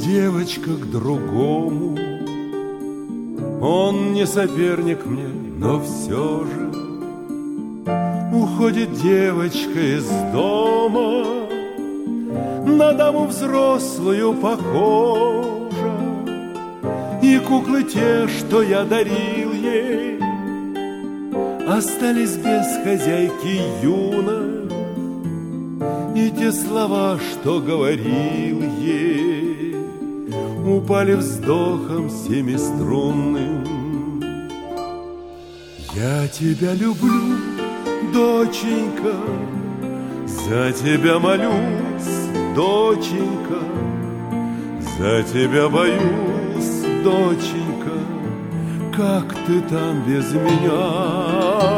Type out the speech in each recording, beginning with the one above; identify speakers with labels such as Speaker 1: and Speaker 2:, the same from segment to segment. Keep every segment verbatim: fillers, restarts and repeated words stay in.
Speaker 1: девочка к другому. Он не соперник мне, но все же уходит девочка из дома, на даму взрослую похожа. И куклы те, что я дарил ей, остались без хозяйки юной. И те слова, что говорил ей, упали вздохом семиструнным. Я тебя люблю, доченька, за тебя молюсь, доченька, за тебя боюсь, доченька, как ты там без меня.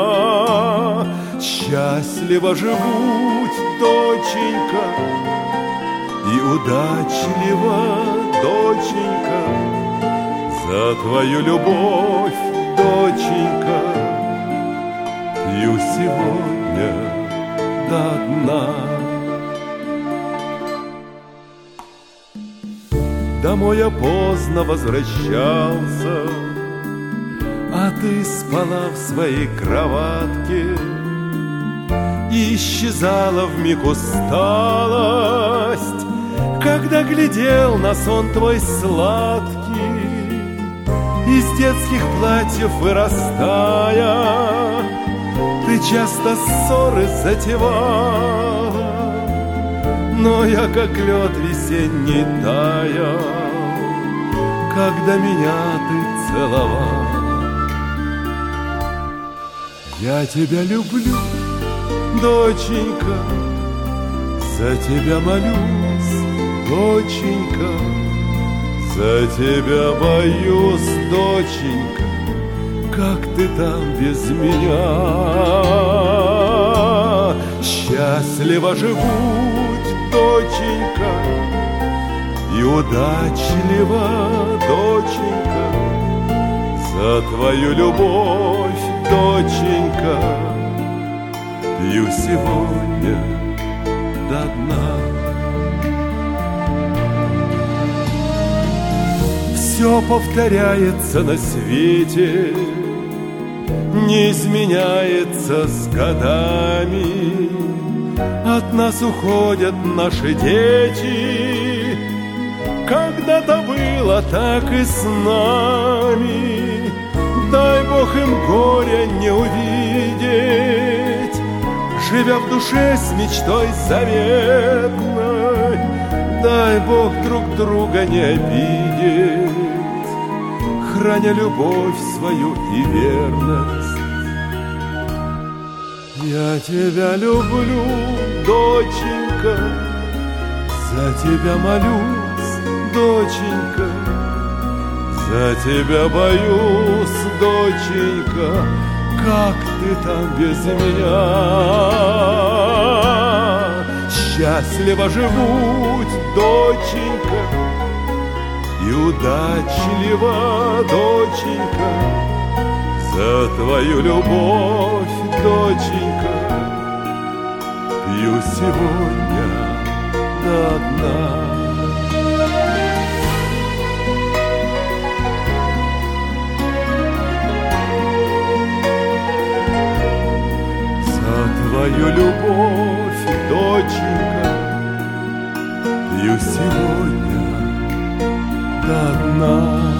Speaker 1: Счастливо живут, доченька, и удачлива, доченька, за твою любовь, доченька, пью сегодня до дна. Домой я поздно возвращался, а ты спала в своей кроватке. И исчезала вмиг усталость, когда глядел на сон твой сладкий. Из детских платьев вырастая, ты часто ссоры затевала, но я как лед весенний таял, когда меня ты целовал. Я тебя люблю, доченька, за тебя молюсь, доченька, за тебя боюсь, доченька, как ты там без меня. Счастливо живут, доченька, и удачлива, доченька, за твою любовь, доченька, пью сегодня до дна. Все повторяется на свете, не изменяется с годами. От нас уходят наши дети, когда-то было так и с нами. Дай Бог им горя не увидеть, живя в душе с мечтой заветной. Дай Бог друг друга не обидеть, храня любовь свою и верность. Я тебя люблю, доченька, за тебя молюсь, доченька, за тебя боюсь, доченька, как ты там без меня. Счастливо живут, доченька, и удачлива, доченька, за твою любовь, доченька, пью сегодня до дна. Твою любовь, доченька, пью сегодня до дна.